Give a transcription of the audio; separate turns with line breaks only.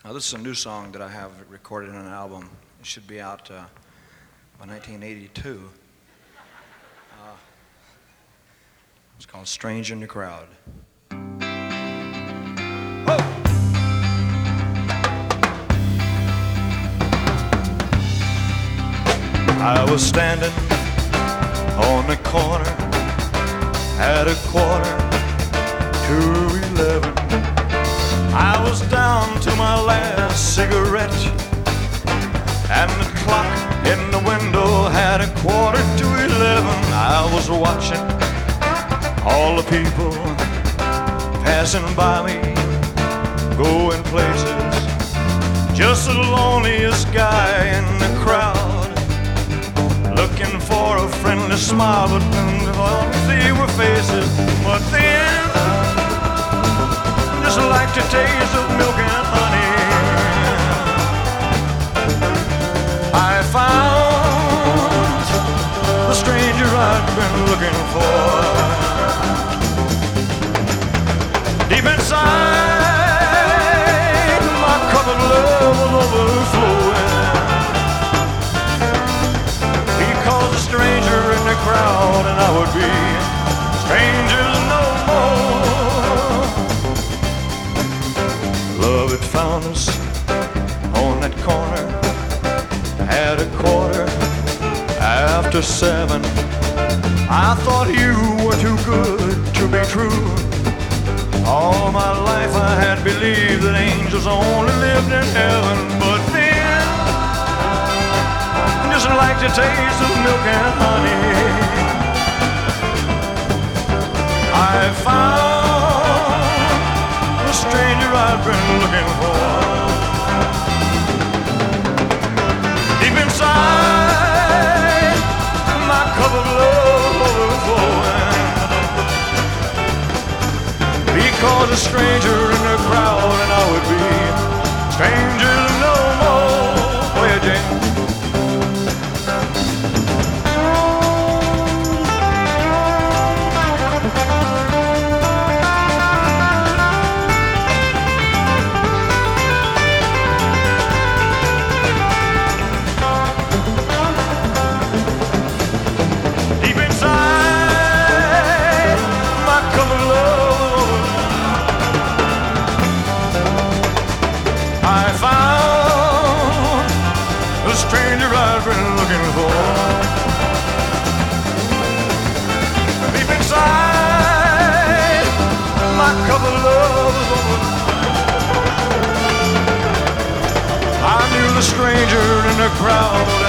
Now, this is a new song that I have recorded in an album. It should be out by 1982. It's called Strange in the Crowd. I was standing on the corner at 11:15. I was down to my last cigarette, and the clock in the window had 11:15. I was watching all the people passing by me, going places, just the loneliest guy in the crowd, looking for a friendly smile, but all I see were faces. But then, just like the taste of milk and honey, I found the stranger I'd been looking for. Deep inside, my cup of love was overflowing. He calls a stranger in the crowd, and I would be strangers no more. Love had found us on that corner at 7:15. I thought you were too good to be true. All my life I had believed that angels only lived in heaven. But then, just like the taste of milk and honey, I found the stranger I've been looking for. Deep inside, my cup of love overflowing. Because a stranger in the crowd, and I would be strangers no more. Play it, Jane. Deep inside, my cup of love, I found the stranger I've been looking for. Deep inside, my cup of love is over. I knew the stranger in the crowd,